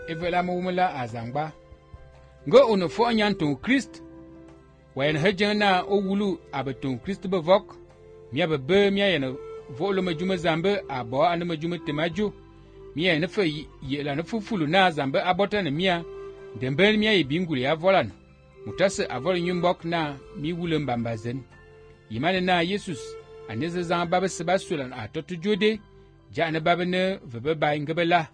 evela mumula azangba ngo ono fo nyan ton Christ wayen hejena o wulu abeton Christ bevok mia bebe mia yen volo majuma zambe abo ane majuma temaju mia ne fe yela ne fufulu na zambe abota ne mia dembel mia ibinguli ya volan mutase avol nyumbok na mi wule mbambazen yimane na Jesus aneze zamba bese basulan atotu jode jane babene vebe ba ngebela